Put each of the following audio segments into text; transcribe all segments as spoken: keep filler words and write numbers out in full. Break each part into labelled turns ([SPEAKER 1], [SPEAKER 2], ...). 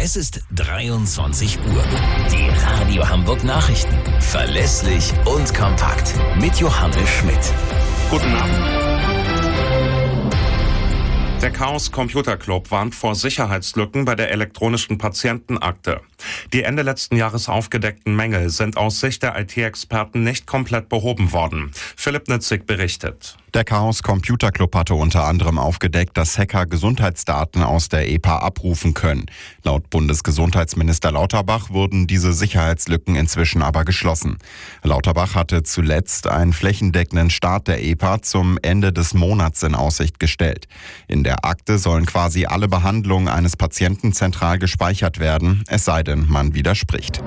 [SPEAKER 1] Es ist dreiundzwanzig Uhr. Die Radio Hamburg Nachrichten. Verlässlich und kompakt. Mit Johannes Schmidt.
[SPEAKER 2] Guten Abend. Der Chaos Computer Club warnt vor Sicherheitslücken bei der elektronischen Patientenakte. Die Ende letzten Jahres aufgedeckten Mängel sind aus Sicht der I T-Experten nicht komplett behoben worden. Philipp Nitzig berichtet.
[SPEAKER 3] Der Chaos Computer Club hatte unter anderem aufgedeckt, dass Hacker Gesundheitsdaten aus der E P A abrufen können. Laut Bundesgesundheitsminister Lauterbach wurden diese Sicherheitslücken inzwischen aber geschlossen. Lauterbach hatte zuletzt einen flächendeckenden Start der E P A zum Ende des Monats in Aussicht gestellt. In der Akte sollen quasi alle Behandlungen eines Patienten zentral gespeichert werden, es sei denn, man widerspricht.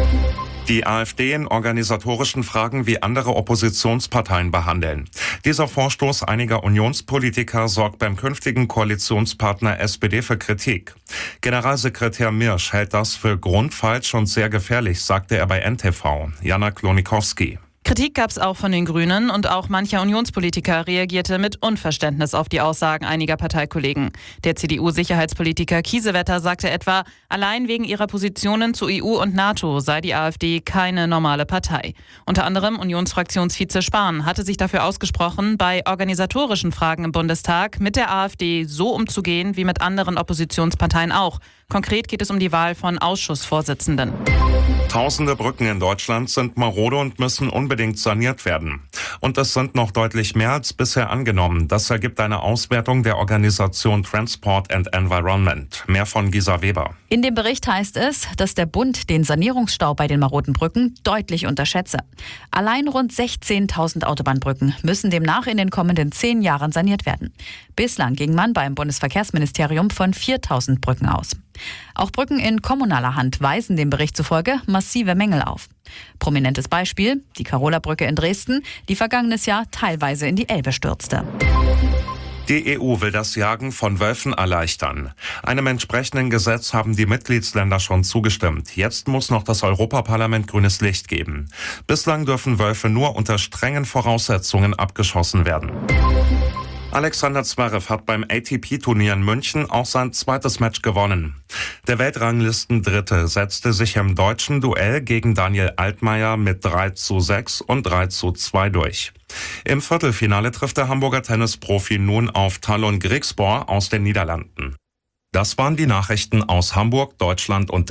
[SPEAKER 2] Die AfD in organisatorischen Fragen wie andere Oppositionsparteien behandeln. Dieser Vorstoß einiger Unionspolitiker sorgt beim künftigen Koalitionspartner S P D für Kritik. Generalsekretär Mirsch hält das für grundfalsch und sehr gefährlich, sagte er bei N T V. Jana Klonikowski.
[SPEAKER 4] Kritik gab es auch von den Grünen und auch mancher Unionspolitiker reagierte mit Unverständnis auf die Aussagen einiger Parteikollegen. Der C D U-Sicherheitspolitiker Kiesewetter sagte etwa, allein wegen ihrer Positionen zu E U und NATO sei die AfD keine normale Partei. Unter anderem Unionsfraktionsvize Spahn hatte sich dafür ausgesprochen, bei organisatorischen Fragen im Bundestag mit der AfD so umzugehen wie mit anderen Oppositionsparteien auch. Konkret geht es um die Wahl von Ausschussvorsitzenden.
[SPEAKER 2] Tausende Brücken in Deutschland sind marode und müssen unbedingt saniert werden. Und es sind noch deutlich mehr als bisher angenommen. Das ergibt eine Auswertung der Organisation Transport and Environment. Mehr von Gisa Weber.
[SPEAKER 5] In dem Bericht heißt es, dass der Bund den Sanierungsstau bei den maroden Brücken deutlich unterschätze. Allein rund sechzehntausend Autobahnbrücken müssen demnach in den kommenden zehn Jahren saniert werden. Bislang ging man beim Bundesverkehrsministerium von viertausend Brücken aus. Auch Brücken in kommunaler Hand weisen dem Bericht zufolge massive Mängel auf. Prominentes Beispiel, die Karola-Brücke in Dresden, die vergangenes Jahr teilweise in die Elbe stürzte.
[SPEAKER 2] Die E U will das Jagen von Wölfen erleichtern. Einem entsprechenden Gesetz haben die Mitgliedsländer schon zugestimmt. Jetzt muss noch das Europaparlament grünes Licht geben. Bislang dürfen Wölfe nur unter strengen Voraussetzungen abgeschossen werden. Alexander Zverev hat beim A T P-Turnier in München auch sein zweites Match gewonnen. Der Weltranglisten-Dritte setzte sich im deutschen Duell gegen Daniel Altmaier mit drei zu sechs und drei zu zwei durch. Im Viertelfinale trifft der Hamburger Tennisprofi nun auf Talon Griekspoor aus den Niederlanden. Das waren die Nachrichten aus Hamburg, Deutschland und